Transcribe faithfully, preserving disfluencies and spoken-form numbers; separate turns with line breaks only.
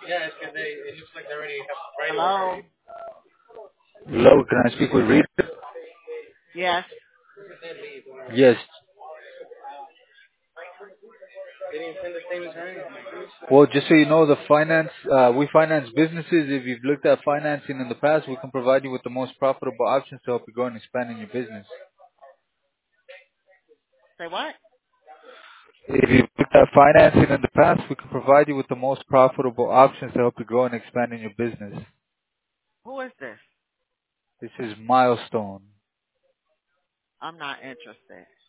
Yeah, it's because they, it looks like they already have a framework
Hello?
already.
Hello, can I speak with Rita?
Yes.
Yes.
They didn't send the statements or anything.
Well, just so you know, the finance, uh, we finance businesses. If you've looked at financing in the past, we can provide you with the most profitable options to help you grow and expand in your business.
Say what?
If you've looked at financing in the past, we can provide you with the most profitable options to help you grow and expand in your business.
Who is this?
This is Milestone.
I'm not interested.